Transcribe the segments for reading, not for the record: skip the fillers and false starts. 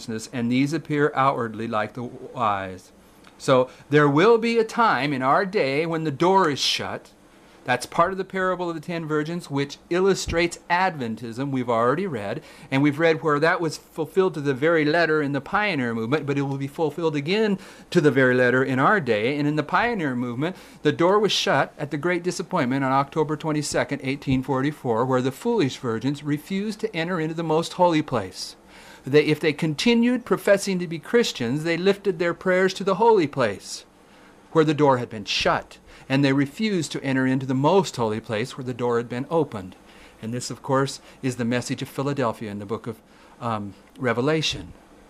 righteousness, and these appear outwardly like the wise. So there will be a time in our day when the door is shut. That's part of the parable of the 10 virgins, which illustrates Adventism, we've already read. And we've read where that was fulfilled to the very letter in the Pioneer Movement, but it will be fulfilled again to the very letter in our day. And in the Pioneer Movement, the door was shut at the Great Disappointment on October 22nd, 1844, where the foolish virgins refused to enter into the most holy place. If they continued professing to be Christians, they lifted their prayers to the holy place, where the door had been shut. And they refused to enter into the most holy place where the door had been opened. And this, of course, is the message of Philadelphia in the book of Revelation.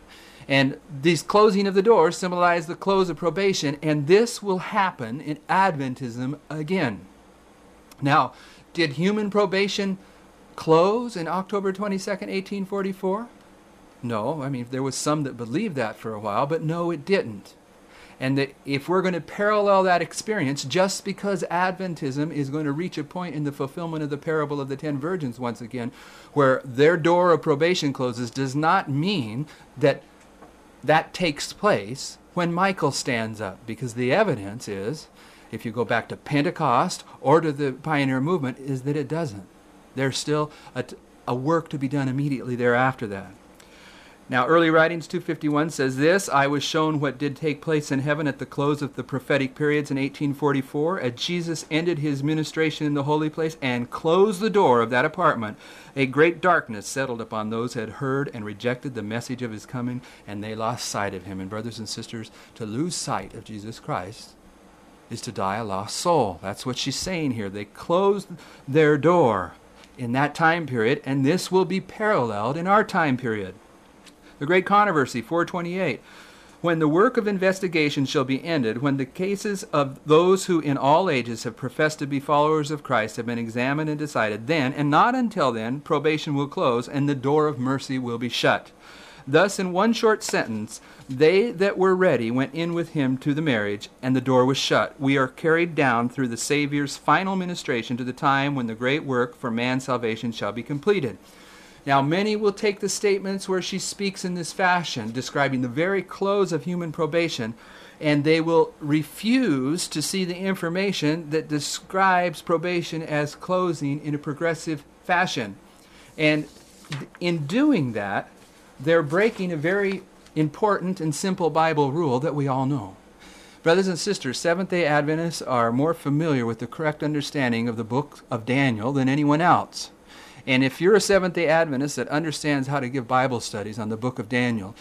And these closing of the doors symbolize the close of probation, and this will happen in Adventism again. Now, did human probation close in October 22nd, 1844? No. I mean, there was some that believed that for a while, but no, it didn't. And that if we're going to parallel that experience, just because Adventism is going to reach a point in the fulfillment of the parable of the 10 virgins once again, where their door of probation closes, does not mean that that takes place when Michael stands up. Because the evidence is, if you go back to Pentecost or to the Pioneer Movement, is that it doesn't. There's still a work to be done immediately thereafter that. Now, Early Writings 2:51 says this, I was shown what did take place in heaven at the close of the prophetic periods in 1844, as Jesus ended his ministration in the holy place and closed the door of that apartment. A great darkness settled upon those who had heard and rejected the message of his coming, and they lost sight of him. And brothers and sisters, to lose sight of Jesus Christ is to die a lost soul. That's what she's saying here. They closed their door in that time period, and this will be paralleled in our time period. The Great Controversy, 428. When the work of investigation shall be ended, when the cases of those who in all ages have professed to be followers of Christ have been examined and decided, then, and not until then, probation will close and the door of mercy will be shut. Thus, in one short sentence, they that were ready went in with him to the marriage, and the door was shut. We are carried down through the Savior's final ministration to the time when the great work for man's salvation shall be completed. Now, many will take the statements where she speaks in this fashion, describing the very close of human probation, and they will refuse to see the information that describes probation as closing in a progressive fashion. And in doing that, they're breaking a very important and simple Bible rule that we all know. Brothers and sisters, Seventh-day Adventists are more familiar with the correct understanding of the book of Daniel than anyone else. And if you're a Seventh-day Adventist that understands how to give Bible studies on the book of Daniel,